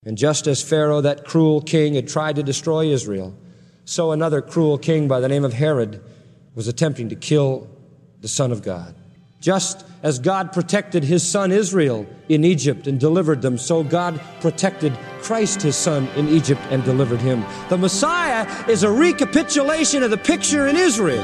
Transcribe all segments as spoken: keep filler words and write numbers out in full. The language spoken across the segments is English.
And just as Pharaoh, that cruel king, had tried to destroy Israel, so another cruel king by the name of Herod was attempting to kill the Son of God. Just as God protected his son Israel in Egypt and delivered them, so God protected Christ, his son, in Egypt and delivered him. The Messiah is a recapitulation of the picture in Israel.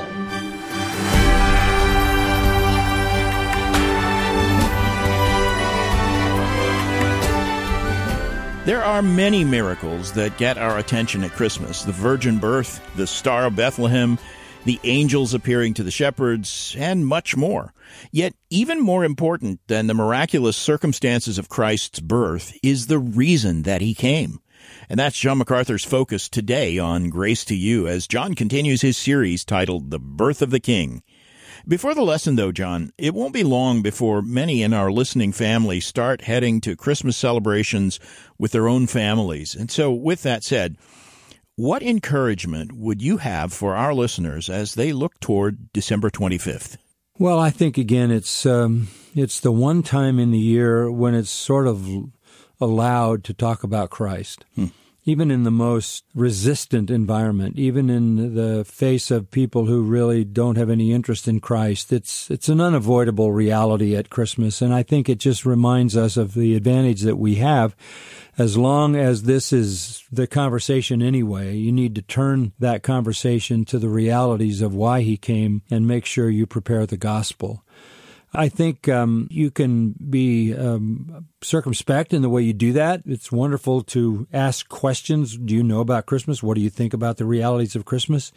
There are many miracles that get our attention at Christmas. The virgin birth, the Star of Bethlehem, the angels appearing to the shepherds, and much more. Yet, even more important than the miraculous circumstances of Christ's birth is the reason that he came. And that's John MacArthur's focus today on Grace to You as John continues his series titled The Birth of the King. Before the lesson, though, John, it won't be long before many in our listening family start heading to Christmas celebrations with their own families. And so, with that said, what encouragement would you have for our listeners as they look toward December twenty-fifth? Well, I think, again, it's um, it's the one time in the year when it's sort of allowed to talk about Christ. Hmm. Even in the most resistant environment, even in the face of people who really don't have any interest in Christ, it's it's an unavoidable reality at Christmas. And I think it just reminds us of the advantage that we have. As long as this is the conversation anyway, you need to turn that conversation to the realities of why he came and make sure you prepare the gospel. I think um, you can be um, circumspect in the way you do that. It's wonderful to ask questions. Do you know about Christmas? What do you think about the realities of Christmas?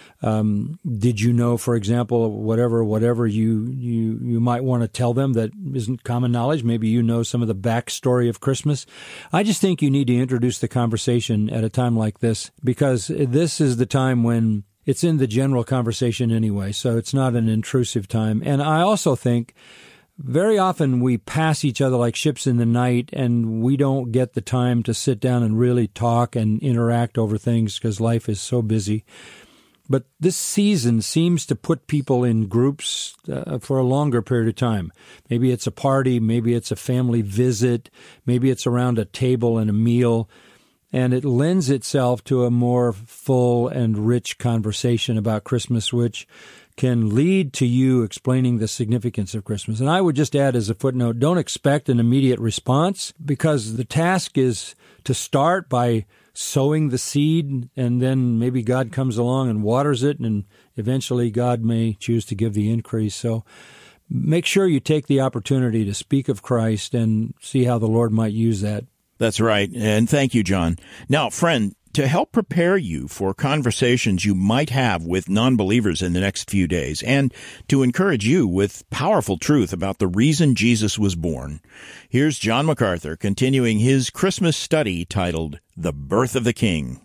Um, did you know, for example, whatever whatever you, you, you might want to tell them that isn't common knowledge? Maybe you know some of the backstory of Christmas. I just think you need to introduce the conversation at a time like this, because this is the time when it's in the general conversation anyway, so it's not an intrusive time. And I also think very often we pass each other like ships in the night, and we don't get the time to sit down and really talk and interact over things because life is so busy. But this season seems to put people in groups uh, for a longer period of time. Maybe it's a party, maybe it's a family visit, maybe it's around a table and a meal. And it lends itself to a more full and rich conversation about Christmas, which can lead to you explaining the significance of Christmas. And I would just add as a footnote, don't expect an immediate response, because the task is to start by sowing the seed, and then maybe God comes along and waters it, and eventually God may choose to give the increase. So make sure you take the opportunity to speak of Christ and see how the Lord might use that. That's right. And thank you, John. Now, friend, to help prepare you for conversations you might have with non-believers in the next few days, and to encourage you with powerful truth about the reason Jesus was born, here's John MacArthur continuing his Christmas study titled The Birth of the King.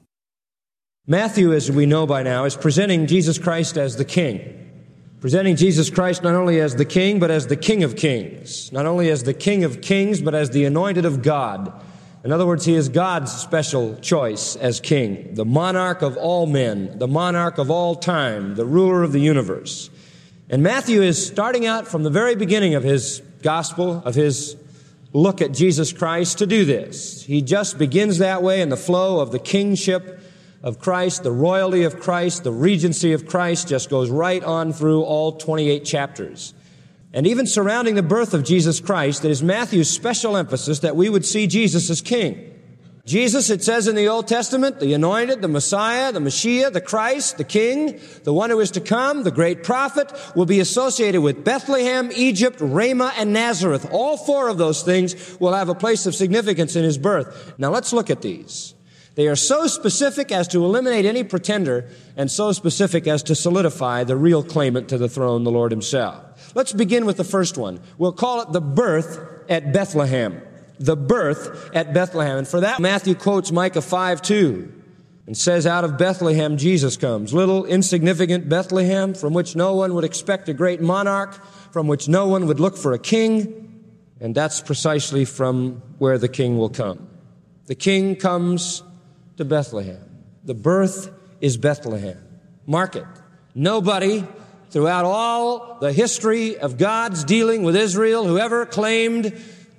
Matthew, as we know by now, is presenting Jesus Christ as the King. Presenting Jesus Christ not only as the King, but as the King of Kings. Not only as the King of Kings, but as the anointed of God. In other words, he is God's special choice as king, the monarch of all men, the monarch of all time, the ruler of the universe. And Matthew is starting out from the very beginning of his gospel, of his look at Jesus Christ, to do this. He just begins that way in the flow of the kingship of Christ, the royalty of Christ, the regency of Christ, just goes right on through all twenty-eight chapters. And even surrounding the birth of Jesus Christ, it is Matthew's special emphasis that we would see Jesus as king. Jesus, it says in the Old Testament, the anointed, the Messiah, the Messiah, the Christ, the King, the one who is to come, the great prophet, will be associated with Bethlehem, Egypt, Ramah, and Nazareth. All four of those things will have a place of significance in his birth. Now let's look at these. They are so specific as to eliminate any pretender, and so specific as to solidify the real claimant to the throne, the Lord himself. Let's begin with the first one. We'll call it the birth at Bethlehem. The birth at Bethlehem. And for that, Matthew quotes Micah five two and says, out of Bethlehem Jesus comes. Little insignificant Bethlehem, from which no one would expect a great monarch, from which no one would look for a king. And that's precisely from where the king will come. The king comes to Bethlehem. The birth is Bethlehem. Mark it. Nobody throughout all the history of God's dealing with Israel, whoever claimed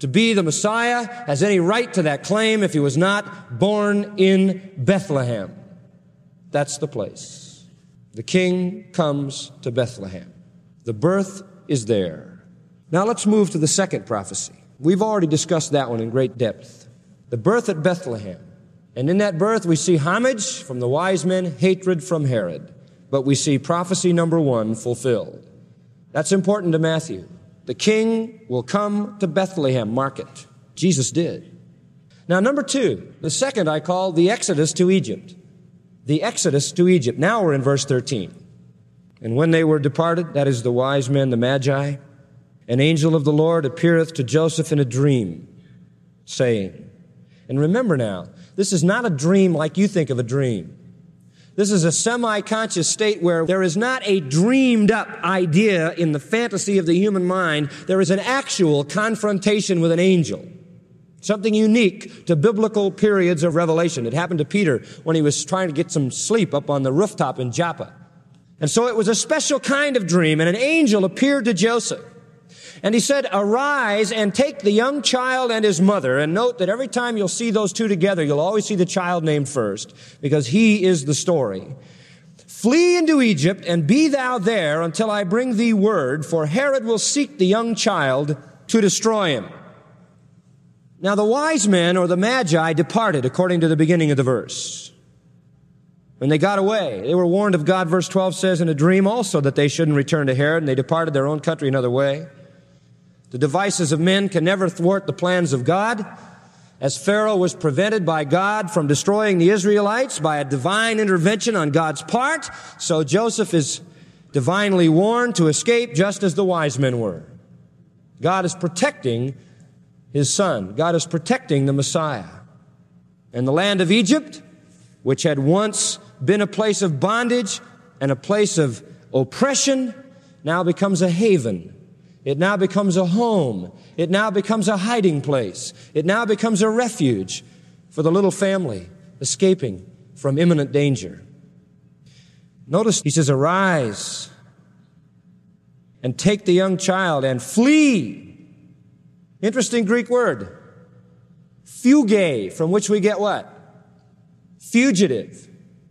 to be the Messiah has any right to that claim if he was not born in Bethlehem. That's the place. The king comes to Bethlehem. The birth is there. Now let's move to the second prophecy. We've already discussed that one in great depth. The birth at Bethlehem. And in that birth we see homage from the wise men, hatred from Herod. But we see prophecy number one fulfilled. That's important to Matthew. The king will come to Bethlehem, mark it. Jesus did. Now number two, the second I call the Exodus to Egypt. The Exodus to Egypt. Now we're in verse thirteen. And when they were departed, that is the wise men, the Magi, an angel of the Lord appeareth to Joseph in a dream, saying, and remember now, this is not a dream like you think of a dream. This is a semi-conscious state where there is not a dreamed-up idea in the fantasy of the human mind. There is an actual confrontation with an angel. Something unique to biblical periods of revelation. It happened to Peter when he was trying to get some sleep up on the rooftop in Joppa. And so it was a special kind of dream, and an angel appeared to Joseph. And he said, arise and take the young child and his mother. And note that every time you'll see those two together, you'll always see the child named first, because he is the story. Flee into Egypt, and be thou there until I bring thee word, for Herod will seek the young child to destroy him. Now the wise men, or the Magi, departed according to the beginning of the verse. When they got away, they were warned of God, verse twelve says, in a dream also that they shouldn't return to Herod, and they departed their own country another way. The devices of men can never thwart the plans of God. As Pharaoh was prevented by God from destroying the Israelites by a divine intervention on God's part, so Joseph is divinely warned to escape just as the wise men were. God is protecting his son. God is protecting the Messiah. And the land of Egypt, which had once been a place of bondage and a place of oppression, now becomes a haven. It now becomes a home. It now becomes a hiding place. It now becomes a refuge for the little family escaping from imminent danger. Notice he says, arise and take the young child and flee. Interesting Greek word. Fuge, from which we get what? Fugitive.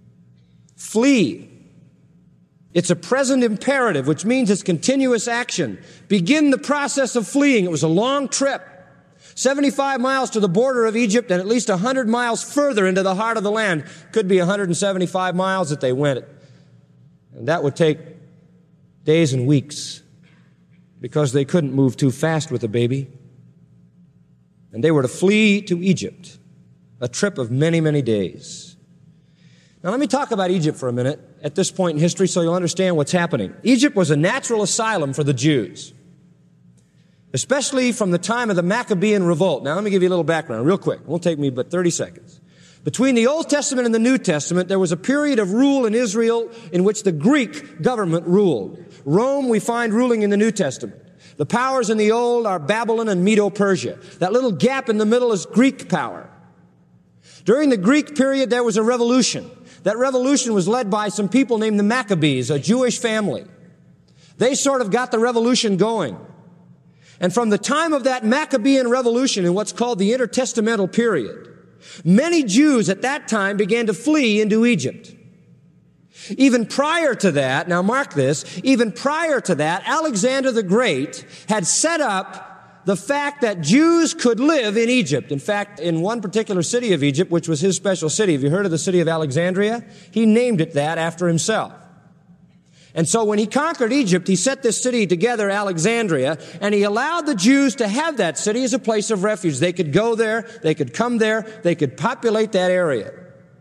Flee. It's a present imperative, which means it's continuous action. Begin the process of fleeing. It was a long trip. seventy-five miles to the border of Egypt and at least one hundred miles further into the heart of the land. Could be one hundred seventy-five miles that they went. And that would take days and weeks because they couldn't move too fast with the baby. And they were to flee to Egypt, a trip of many, many days. Now let me talk about Egypt for a minute at this point in history so you'll understand what's happening. Egypt was a natural asylum for the Jews, especially from the time of the Maccabean revolt. Now let me give you a little background real quick. It won't take me but thirty seconds. Between the Old Testament and the New Testament, there was a period of rule in Israel in which the Greek government ruled. Rome we find ruling in the New Testament. The powers in the Old are Babylon and Medo-Persia. That little gap in the middle is Greek power. During the Greek period, there was a revolution. That revolution was led by some people named the Maccabees, a Jewish family. They sort of got the revolution going. And from the time of that Maccabean revolution in what's called the intertestamental period, many Jews at that time began to flee into Egypt. Even prior to that, now mark this, even prior to that, Alexander the Great had set up the fact that Jews could live in Egypt. In fact, in one particular city of Egypt, which was his special city, have you heard of the city of Alexandria? He named it that after himself. And so when he conquered Egypt, he set this city together, Alexandria, and he allowed the Jews to have that city as a place of refuge. They could go there, they could come there, they could populate that area.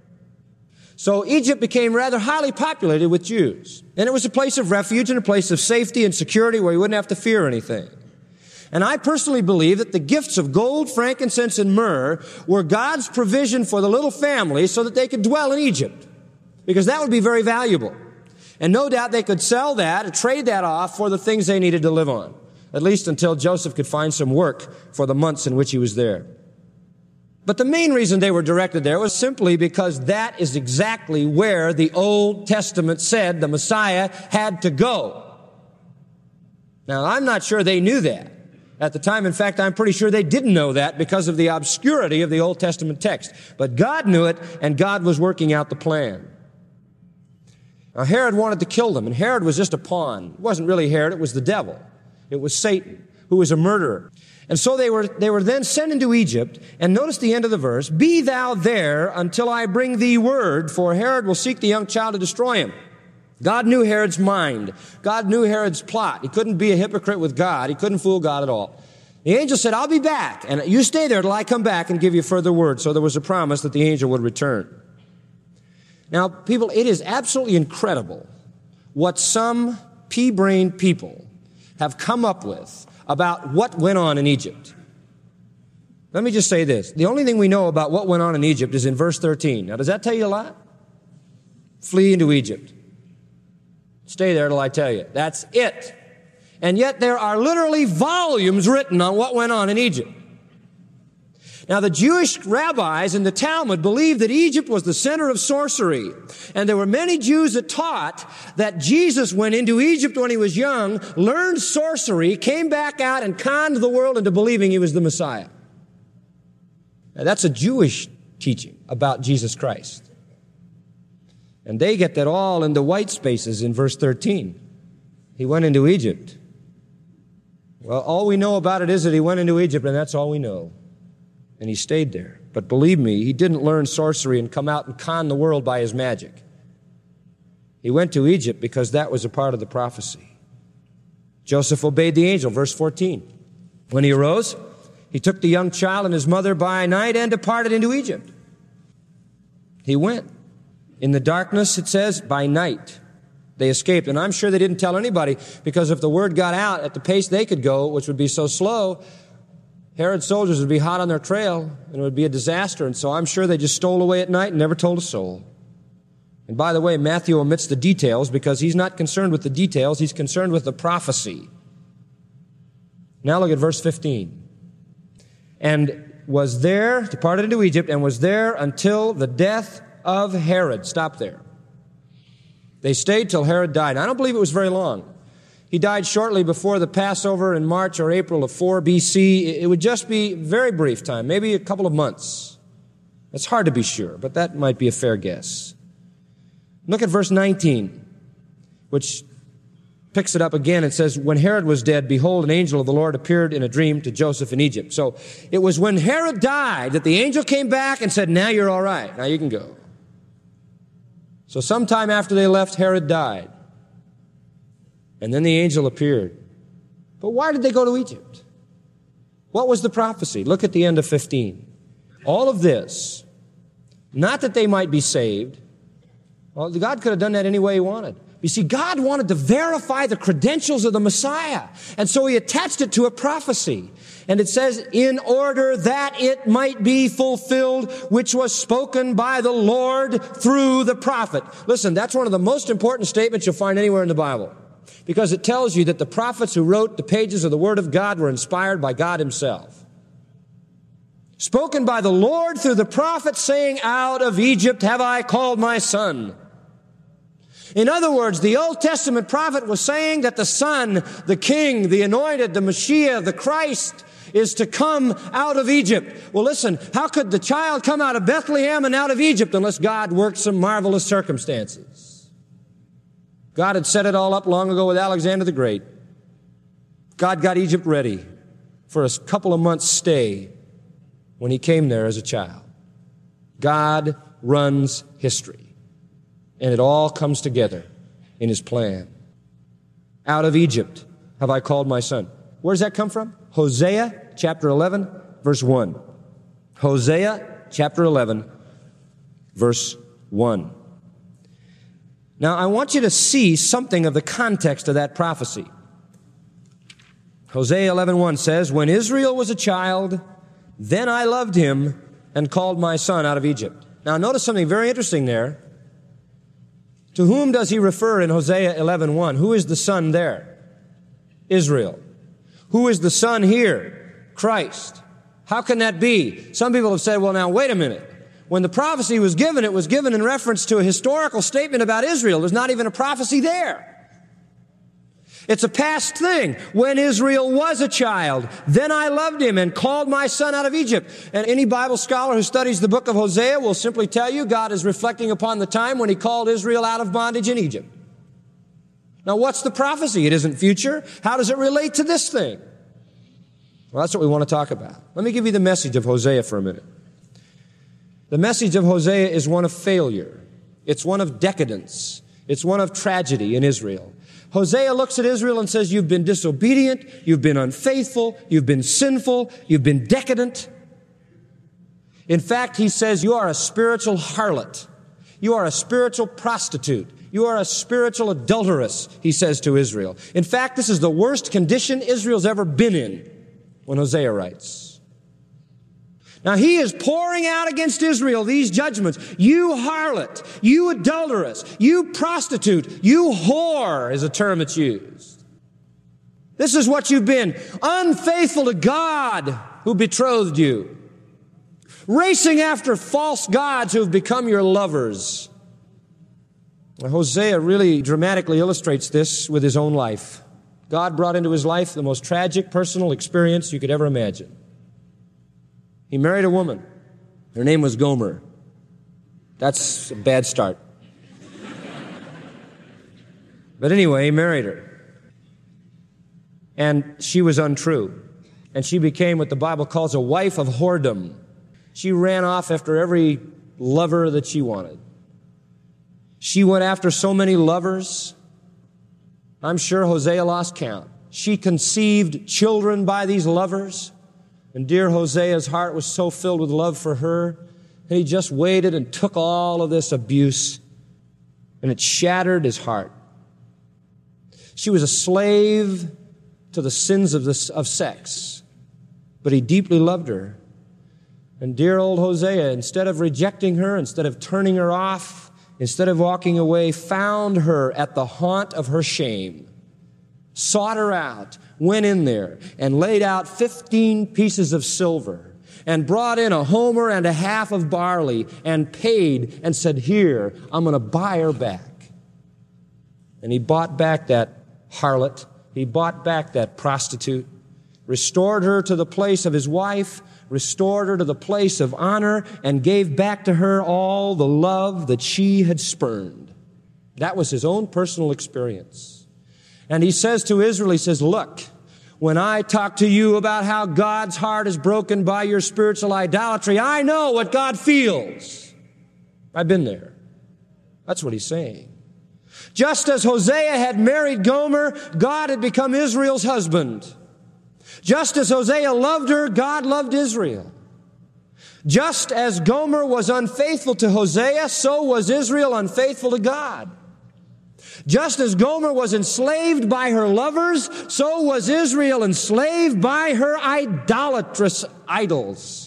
So Egypt became rather highly populated with Jews. And it was a place of refuge and a place of safety and security where you wouldn't have to fear anything. And I personally believe that the gifts of gold, frankincense, and myrrh were God's provision for the little family so that they could dwell in Egypt, because that would be very valuable. And no doubt they could sell that and trade that off for the things they needed to live on, at least until Joseph could find some work for the months in which he was there. But the main reason they were directed there was simply because that is exactly where the Old Testament said the Messiah had to go. Now, I'm not sure they knew that at the time. In fact, I'm pretty sure they didn't know that because of the obscurity of the Old Testament text. But God knew it, and God was working out the plan. Now, Herod wanted to kill them, and Herod was just a pawn. It wasn't really Herod, it was the devil. It was Satan, who was a murderer. And so they were, they were then sent into Egypt, and notice the end of the verse, "Be thou there until I bring thee word, for Herod will seek the young child to destroy him." God knew Herod's mind. God knew Herod's plot. He couldn't be a hypocrite with God. He couldn't fool God at all. The angel said, "I'll be back, and you stay there till I come back and give you further word." So there was a promise that the angel would return. Now, people, it is absolutely incredible what some pea-brained people have come up with about what went on in Egypt. Let me just say this. The only thing we know about what went on in Egypt is in verse thirteen. Now, does that tell you a lot? Flee into Egypt. Stay there till I tell you. That's it. And yet there are literally volumes written on what went on in Egypt. Now, the Jewish rabbis in the Talmud believed that Egypt was the center of sorcery. And there were many Jews that taught that Jesus went into Egypt when he was young, learned sorcery, came back out and conned the world into believing he was the Messiah. Now, that's a Jewish teaching about Jesus Christ. And they get that all in the white spaces in verse thirteen. He went into Egypt. Well, all we know about it is that he went into Egypt, and that's all we know. And he stayed there. But believe me, he didn't learn sorcery and come out and con the world by his magic. He went to Egypt because that was a part of the prophecy. Joseph obeyed the angel, verse fourteen. When he arose, he took the young child and his mother by night and departed into Egypt. He went. In the darkness, it says, by night. They escaped. And I'm sure they didn't tell anybody, because if the word got out at the pace they could go, which would be so slow, Herod's soldiers would be hot on their trail, and it would be a disaster. And so I'm sure they just stole away at night and never told a soul. And by the way, Matthew omits the details because he's not concerned with the details. He's concerned with the prophecy. Now look at verse fifteen. And was there, departed into Egypt, and was there until the death of Herod. Stop there. They stayed till Herod died. I don't believe it was very long. He died shortly before the Passover in March or April of four B C. It would just be very brief time, maybe a couple of months. It's hard to be sure, but that might be a fair guess. Look at verse nineteen, which picks it up again. It says, when Herod was dead, behold, an angel of the Lord appeared in a dream to Joseph in Egypt. So it was when Herod died that the angel came back and said, now you're all right. Now you can go. So sometime after they left, Herod died. And then the angel appeared. But why did they go to Egypt? What was the prophecy? Look at the end of fifteen. All of this, not that they might be saved. Well, God could have done that any way he wanted. You see, God wanted to verify the credentials of the Messiah. And so he attached it to a prophecy. And it says, in order that it might be fulfilled, which was spoken by the Lord through the prophet. Listen, that's one of the most important statements you'll find anywhere in the Bible. Because it tells you that the prophets who wrote the pages of the Word of God were inspired by God himself. Spoken by the Lord through the prophet, saying, out of Egypt have I called my son. In other words, the Old Testament prophet was saying that the Son, the King, the Anointed, the Messiah, the Christ, is to come out of Egypt. Well, listen, how could the child come out of Bethlehem and out of Egypt unless God worked some marvelous circumstances? God had set it all up long ago with Alexander the Great. God got Egypt ready for a couple of months' stay when he came there as a child. God runs history. And it all comes together in his plan. Out of Egypt have I called my son. Where does that come from? Hosea chapter eleven, verse one. Hosea chapter eleven, verse one. Now, I want you to see something of the context of that prophecy. Hosea eleven one says, when Israel was a child, then I loved him and called my son out of Egypt. Now, notice something very interesting there. To whom does he refer in Hosea eleven one? Who is the son there? Israel. Who is the son here? Christ. How can that be? Some people have said, well, now, wait a minute. When the prophecy was given, it was given in reference to a historical statement about Israel. There's not even a prophecy there. It's a past thing. When Israel was a child, then I loved him and called my son out of Egypt. And any Bible scholar who studies the book of Hosea will simply tell you God is reflecting upon the time when he called Israel out of bondage in Egypt. Now, what's the prophecy? It isn't future. How does it relate to this thing? Well, that's what we want to talk about. Let me give you the message of Hosea for a minute. The message of Hosea is one of failure. It's one of decadence. It's one of tragedy in Israel. Hosea looks at Israel and says, you've been disobedient, you've been unfaithful, you've been sinful, you've been decadent. In fact, he says, you are a spiritual harlot. You are a spiritual prostitute. You are a spiritual adulteress, he says to Israel. In fact, this is the worst condition Israel's ever been in when Hosea writes. Now, he is pouring out against Israel these judgments. You harlot, you adulteress, you prostitute, you whore is a term that's used. This is what you've been, unfaithful to God who betrothed you, racing after false gods who have become your lovers. Now, Hosea really dramatically illustrates this with his own life. God brought into his life the most tragic personal experience you could ever imagine. He married a woman. Her name was Gomer. That's a bad start. But anyway, he married her. And she was untrue. And she became what the Bible calls a wife of whoredom. She ran off after every lover that she wanted. She went after so many lovers, I'm sure Hosea lost count. She conceived children by these lovers. And dear Hosea's heart was so filled with love for her, and he just waited and took all of this abuse, and it shattered his heart. She was a slave to the sins of, this, of sex, but he deeply loved her. And dear old Hosea, instead of rejecting her, instead of turning her off, instead of walking away, found her at the haunt of her shame, sought her out, went in there and laid out fifteen pieces of silver and brought in a homer and a half of barley and paid and said, here, I'm going to buy her back. And he bought back that harlot. He bought back that prostitute, restored her to the place of his wife, restored her to the place of honor, and gave back to her all the love that she had spurned. That was his own personal experience. And he says to Israel, he says, look, when I talk to you about how God's heart is broken by your spiritual idolatry, I know what God feels. I've been there. That's what he's saying. Just as Hosea had married Gomer, God had become Israel's husband. Just as Hosea loved her, God loved Israel. Just as Gomer was unfaithful to Hosea, so was Israel unfaithful to God. Just as Gomer was enslaved by her lovers, so was Israel enslaved by her idolatrous idols.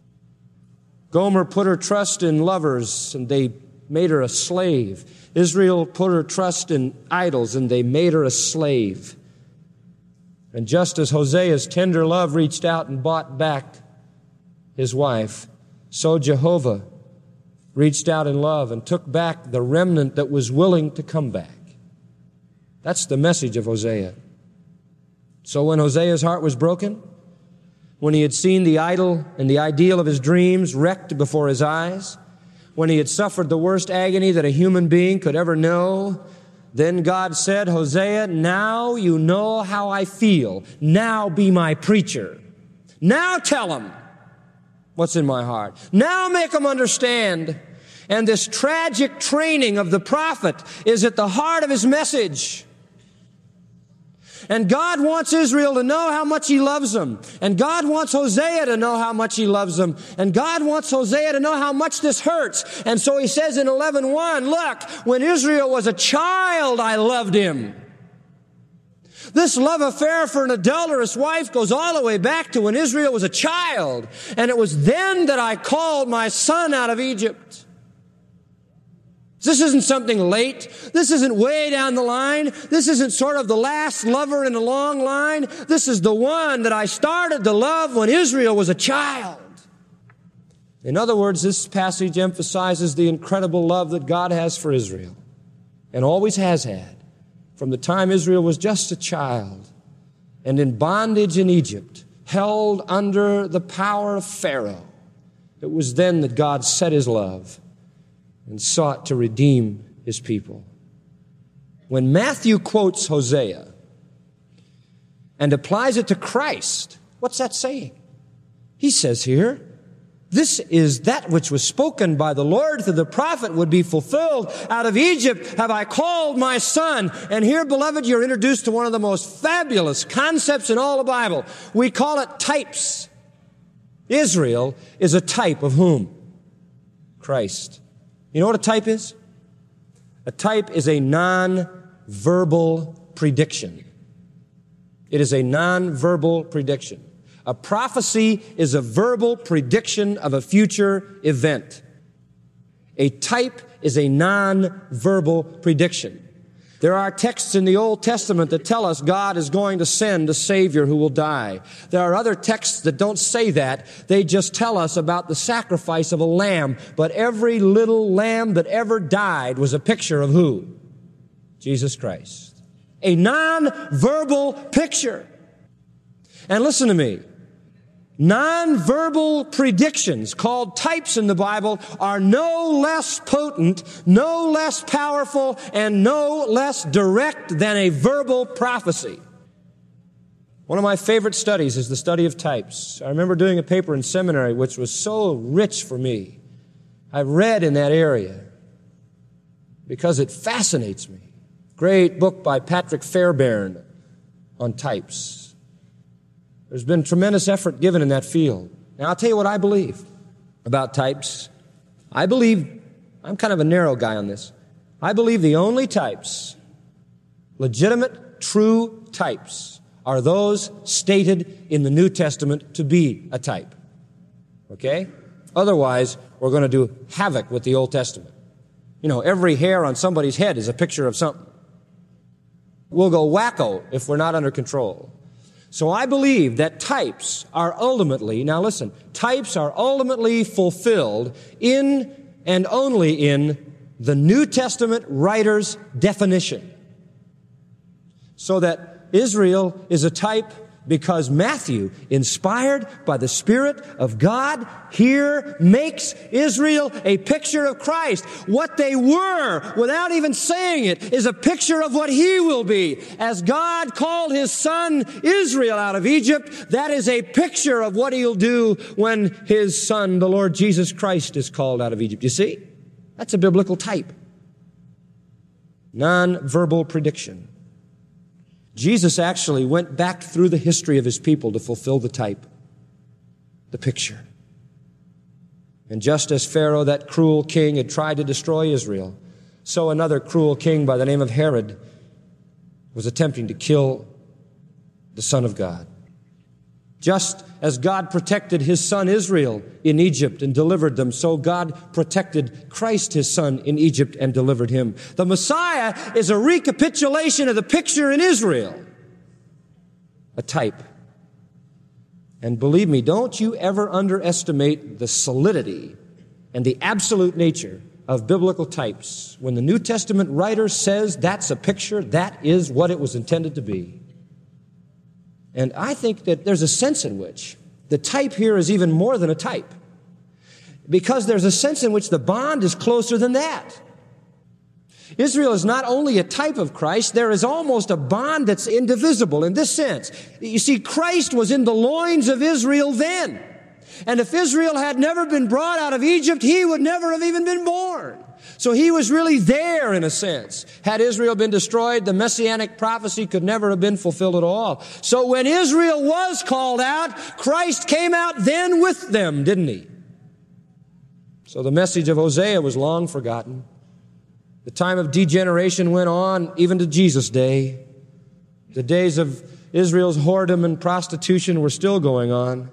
Gomer put her trust in lovers, and they made her a slave. Israel put her trust in idols, and they made her a slave. And just as Hosea's tender love reached out and bought back his wife, so Jehovah reached out in love and took back the remnant that was willing to come back. That's the message of Hosea. So when Hosea's heart was broken, when he had seen the idol and the ideal of his dreams wrecked before his eyes, when he had suffered the worst agony that a human being could ever know, then God said, Hosea, now you know how I feel. Now be my preacher. Now tell them what's in my heart. Now make them understand. And this tragic training of the prophet is at the heart of his message. And God wants Israel to know how much he loves them. And God wants Hosea to know how much he loves them. And God wants Hosea to know how much this hurts. And so he says in eleven one, look, when Israel was a child, I loved him. This love affair for an adulterous wife goes all the way back to when Israel was a child. And it was then that I called my son out of Egypt. This isn't something late. This isn't way down the line. This isn't sort of the last lover in a long line. This is the one that I started to love when Israel was a child. In other words, this passage emphasizes the incredible love that God has for Israel and always has had from the time Israel was just a child and in bondage in Egypt, held under the power of Pharaoh. It was then that God set his love and sought to redeem his people. When Matthew quotes Hosea and applies it to Christ, what's that saying? He says here, this is that which was spoken by the Lord through the prophet would be fulfilled. Out of Egypt have I called my son. And here, beloved, you're introduced to one of the most fabulous concepts in all the Bible. We call it types. Israel is a type of whom? Christ. You know what a type is? A type is a non-verbal prediction. It is a non-verbal prediction. A prophecy is a verbal prediction of a future event. A type is a non-verbal prediction. There are texts in the Old Testament that tell us God is going to send a Savior who will die. There are other texts that don't say that. They just tell us about the sacrifice of a lamb. But every little lamb that ever died was a picture of who? Jesus Christ. A non-verbal picture. And listen to me. Non-verbal predictions, called types in the Bible, are no less potent, no less powerful, and no less direct than a verbal prophecy. One of my favorite studies is the study of types. I remember doing a paper in seminary which was so rich for me. I read in that area because it fascinates me. Great book by Patrick Fairbairn on types. There's been tremendous effort given in that field. Now, I'll tell you what I believe about types. I believe, I'm kind of a narrow guy on this. I believe the only types, legitimate, true types, are those stated in the New Testament to be a type. Okay? Otherwise, we're going to do havoc with the Old Testament. You know, every hair on somebody's head is a picture of something. We'll go wacko if we're not under control. So I believe that types are ultimately, now listen, types are ultimately fulfilled in and only in the New Testament writer's definition. So that Israel is a type because Matthew, inspired by the Spirit of God, here makes Israel a picture of Christ. What they were, without even saying it, is a picture of what He will be. As God called His son Israel out of Egypt, that is a picture of what He'll do when His Son, the Lord Jesus Christ, is called out of Egypt. You see? That's a biblical type. Non-verbal prediction. Jesus actually went back through the history of His people to fulfill the type, the picture. And just as Pharaoh, that cruel king, had tried to destroy Israel, so another cruel king by the name of Herod was attempting to kill the Son of God. Just as God protected His son Israel in Egypt and delivered them, so God protected Christ, His son, in Egypt and delivered him. The Messiah is a recapitulation of the picture in Israel, a type. And believe me, don't you ever underestimate the solidity and the absolute nature of biblical types. When the New Testament writer says that's a picture, that is what it was intended to be. And I think that there's a sense in which the type here is even more than a type, because there's a sense in which the bond is closer than that. Israel is not only a type of Christ, there is almost a bond that's indivisible in this sense. You see, Christ was in the loins of Israel then. And if Israel had never been brought out of Egypt, He would never have even been born. So He was really there in a sense. Had Israel been destroyed, the messianic prophecy could never have been fulfilled at all. So when Israel was called out, Christ came out then with them, didn't He? So the message of Hosea was long forgotten. The time of degeneration went on even to Jesus' day. The days of Israel's whoredom and prostitution were still going on.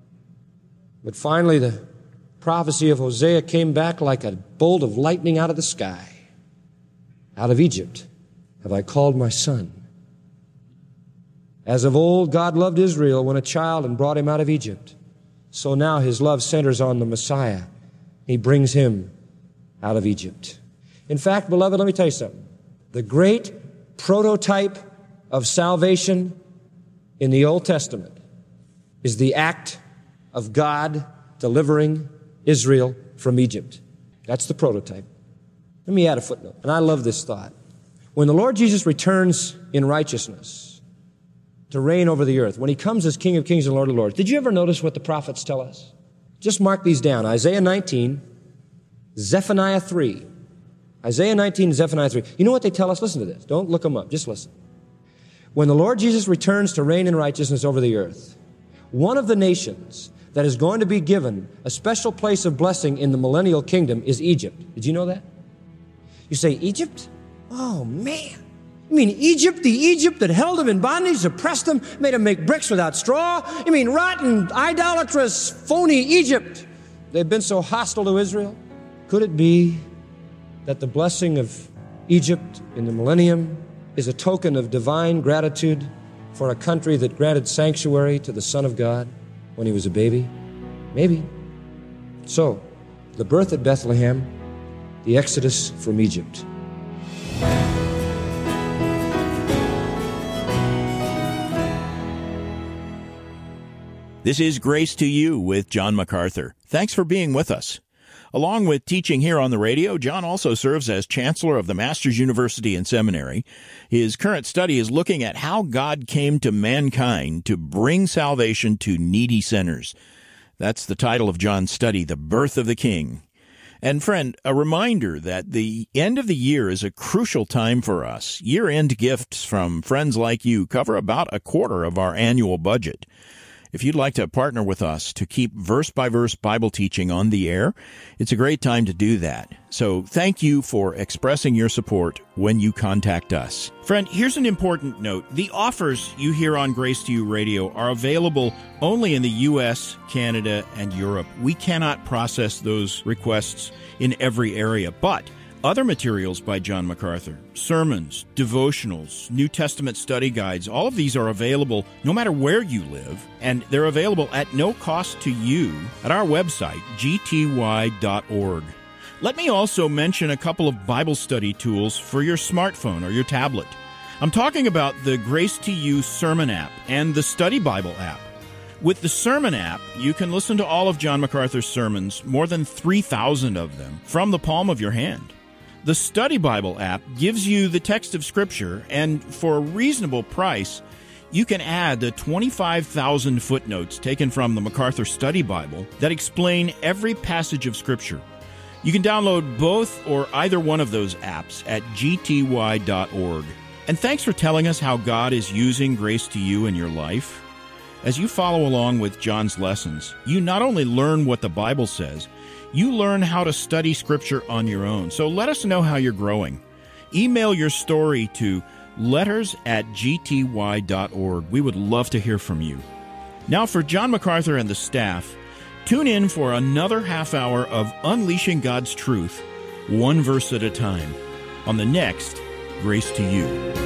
But finally, the prophecy of Hosea came back like a bolt of lightning out of the sky. Out of Egypt have I called my son. As of old, God loved Israel when a child and brought him out of Egypt. So now His love centers on the Messiah. He brings Him out of Egypt. In fact, beloved, let me tell you something. The great prototype of salvation in the Old Testament is the act of God delivering Israel from Egypt. That's the prototype. Let me add a footnote, and I love this thought. When the Lord Jesus returns in righteousness to reign over the earth, when he comes as King of Kings and Lord of Lords, did you ever notice what the prophets tell us? Just mark these down. Isaiah nineteen, Zephaniah three. Isaiah nineteen, Zephaniah three. You know what they tell us? Listen to this. Don't look them up. Just listen. When the Lord Jesus returns to reign in righteousness over the earth, one of the nations that is going to be given a special place of blessing in the millennial kingdom is Egypt. Did you know that? You say, Egypt? Oh, man. You mean Egypt, the Egypt that held them in bondage, oppressed them, made them make bricks without straw? You mean rotten, idolatrous, phony Egypt? They've been so hostile to Israel. Could it be that the blessing of Egypt in the millennium is a token of divine gratitude for a country that granted sanctuary to the Son of God when he was a baby? Maybe. So, the birth at Bethlehem, the exodus from Egypt. This is Grace to You with John MacArthur. Thanks for being with us. Along with teaching here on the radio, John also serves as Chancellor of the Masters University and Seminary. His current study is looking at how God came to mankind to bring salvation to needy sinners. That's the title of John's study, The Birth of the King. And friend, a reminder that the end of the year is a crucial time for us. Year-end gifts from friends like you cover about a quarter of our annual budget. If you'd like to partner with us to keep verse-by-verse Bible teaching on the air, it's a great time to do that. So thank you for expressing your support when you contact us. Friend, here's an important note. The offers you hear on Grace to You Radio are available only in the U S, Canada, and Europe. We cannot process those requests in every area, but other materials by John MacArthur, sermons, devotionals, New Testament study guides, all of these are available no matter where you live, and they're available at no cost to you at our website, g t y dot org. Let me also mention a couple of Bible study tools for your smartphone or your tablet. I'm talking about the Grace to You Sermon app and the Study Bible app. With the Sermon app, you can listen to all of John MacArthur's sermons, more than three thousand of them, from the palm of your hand. The Study Bible app gives you the text of Scripture, and for a reasonable price, you can add the twenty-five thousand footnotes taken from the MacArthur Study Bible that explain every passage of Scripture. You can download both or either one of those apps at g t y dot org. And thanks for telling us how God is using Grace to You in your life. As you follow along with John's lessons, you not only learn what the Bible says, you learn how to study Scripture on your own. So let us know how you're growing. Email your story to letters at g t y dot org. We would love to hear from you. Now for John MacArthur and the staff, tune in for another half hour of Unleashing God's Truth, one verse at a time, on the next Grace to You.